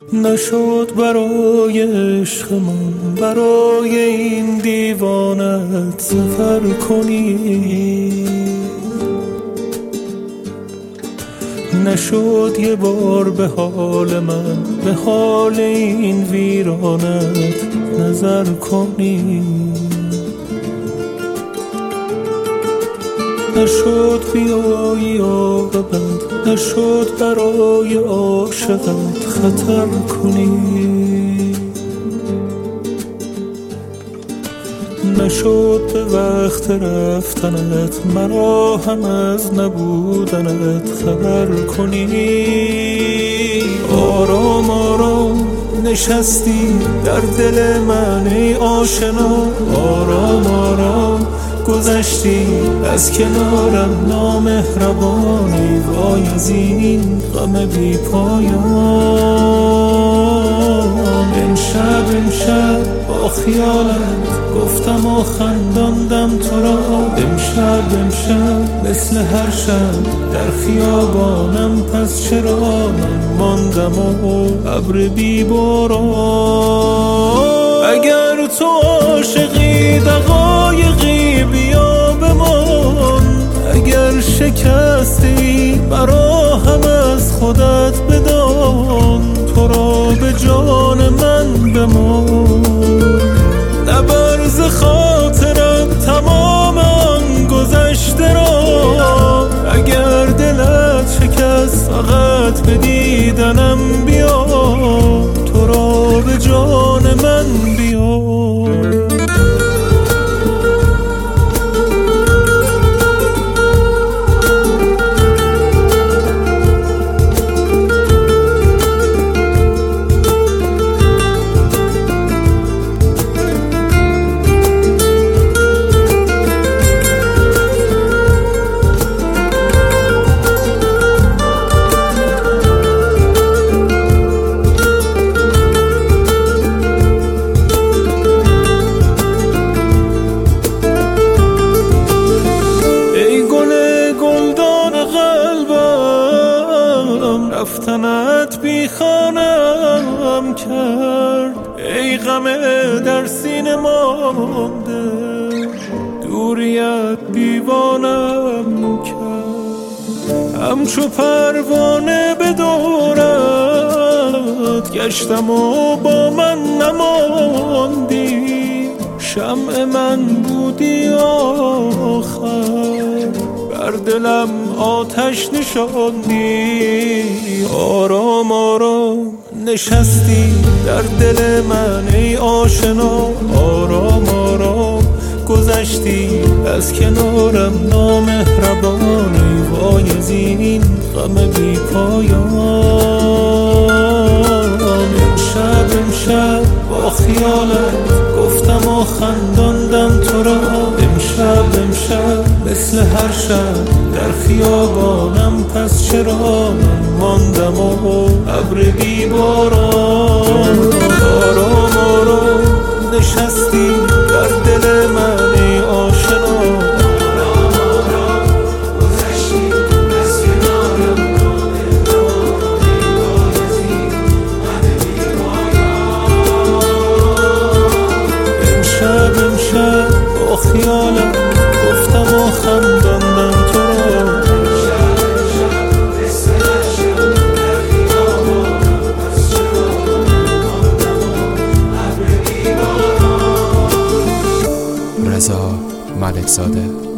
نشد برای عشق من برای این دیوانت سفر کنی، نشد یه بار به حال من به حال این ویرانت نظر کنی، نشد بیایی آب بد، نشد برای عاشقت خطر کنی، نشد به وقت رفتنت مرا هم از نبودنت خبر کنی. آرام آرام نشستی در دل من ای آشنا، آرام آرام گذشتی از کنارم نامهربانی، وای از این غم بی پایان. امشب با خیالت گفتم و خنداندم تو را، امشب مثل هر شب در خیابانم، پس چرا من ماندم و ابر بی باران. اگر تو عاشقی دقایقی بیا بمان، اگر شکستی مرا هم از خودت بدان، تو را به جان من بمان. نبرز خاطرم تمام آن گذشته را، اگر دلت شکست فقط به دیدنم بیا، تو را به جان من بیا. رفتنت بی خانم کرد، ای غم در سینه مانده، دوریت دیوانم کرد. همچو پروانه به دورت گشتم و با من نماندی، شمع من بودی آخر، بر دلم آتش نشاندی. آرام آرام نشستی در دل من ای آشنا، آرام آرام گذشتی از کنارم نامهربانی، وای از این غم بی پایان. امشب با خیالت گفتم و خنداندم تو را، امشب مثل هر شب در خیابانم، پس چرا من ماندم و ابر بی باران. آرام آرام نشستی در دل من ای آشنا، آرام آرام گذشتی از کنارم نامهربانی، وای از این غم بی پایان. امشب با خیالم گفتم و خنداندم تو را، رضا ملکزاده.